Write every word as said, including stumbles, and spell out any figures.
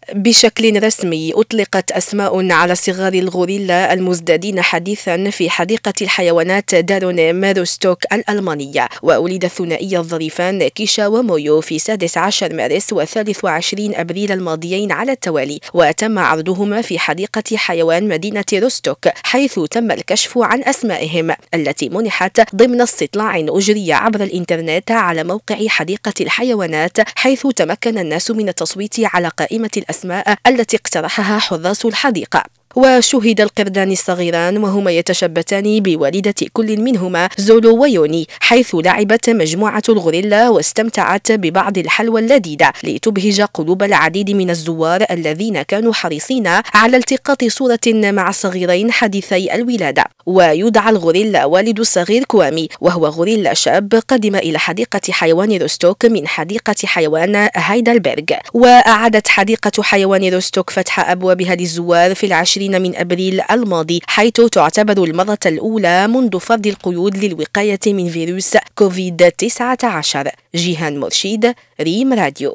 بشكل رسمي أطلقت أسماء على صغار الغوريلا المزدادين حديثا في حديقة الحيوانات دارونيم روستوك الألمانية. وولد الثنائي الظريفان كيشا ومويو في سادس عشر مارس وثالث وعشرين أبريل الماضيين على التوالي، وتم عرضهما في حديقة حيوان مدينة روستوك، حيث تم الكشف عن أسمائهم التي منحت ضمن استطلاع أجري عبر الإنترنت على موقع حديقة الحيوانات، حيث تمكن الناس من التصويت على قائمة الأسماء التي اقترحها حراس الحديقة. وشهد القردان الصغيران وهما يتشبتان بوالدة كل منهما زولو ويوني، حيث لعبت مجموعة الغوريلا واستمتعت ببعض الحلوى اللذيذة لتبهج قلوب العديد من الزوار الذين كانوا حريصين على التقاط صورة مع الصغيرين حديثي الولادة. ويدعى الغوريلا والد الصغير كوامي، وهو غوريلا شاب قدم إلى حديقة حيوان روستوك من حديقة حيوان هايدلبرغ. وأعادت حديقة حيوان روستوك فتح أبوابها للزوار في العشرين من أبريل الماضي، حيث تعتبر المرة الأولى منذ فرض القيود للوقاية من فيروس كوفيد تسعة عشر. جيهان مرشيد، ريم راديو.